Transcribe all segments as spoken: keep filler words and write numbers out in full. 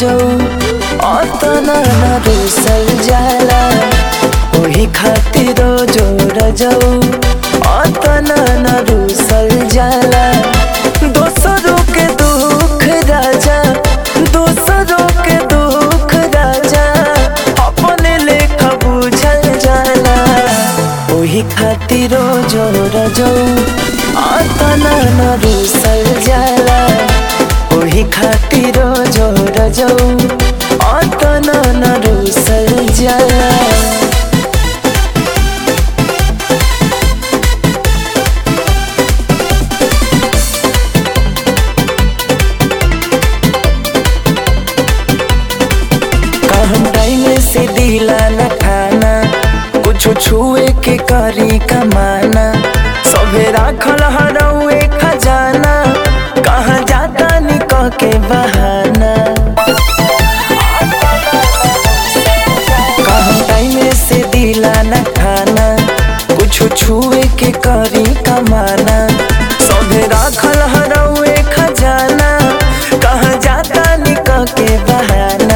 रजऊ अतना न रुसल जाला ओही खातिर रोजो रजऊ अतना न रुसल जाला। दोसरों के दुख राजा दोसरों के दुख राजा अपने लेखा बुझल जाला ओही खातिर रोजो रजऊ अतना न रुसल जाला ओही खातिर रोजो रजऊ अतना न रुसल जाला। से दिला न खाना कुछ छुए के करी कमाना सभे राखल हरौए खजाना कहाँ जाता निकल के बहाना। कहाँ टाइम से दिला न खाना कुछ छुए के करी कमाना सभे राखल हरौए खजाना कहाँ जाता निकल के बहाना।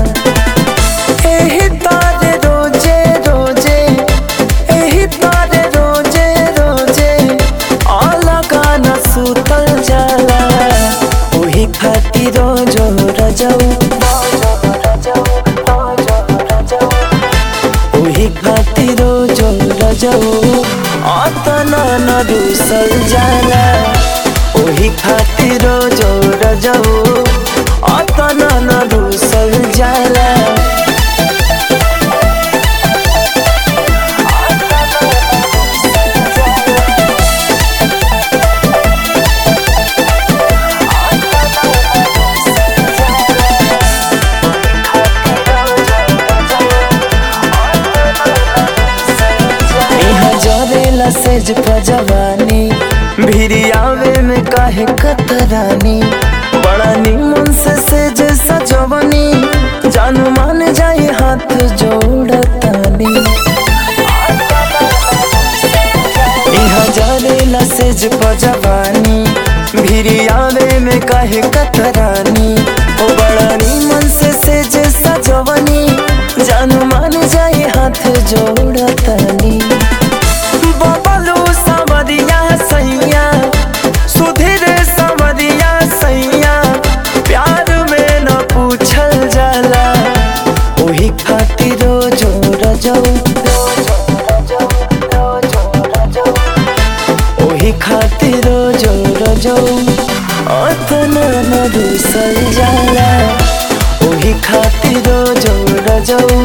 रोजो रजऊ ओही खातिर रोजो रजऊ अतना न रुसल जाला ओही खातिर रोजो रजऊ अतना न रुसल जाला। सेज पजवानी भिरियावे में काहे कतरानी बड़ा निमन से सेज सजवनी जानू मान जाए हाथ जोड़तानी। इहाँ जरेला सेज पजवानी भिरियावे में काहे कतरानी ओ बड़ा निमन से सेज सजवनी जानू मान जाए हाथ जोड़तानी। बबलू समरिया सैया सुधीर समरिया सैया प्यार में न पूछल जाला ओही खातिर रोजो रजऊ ओही खातिर रोजो रजऊ अतना न रुसल जाला ओही खातिर रोजो रजऊ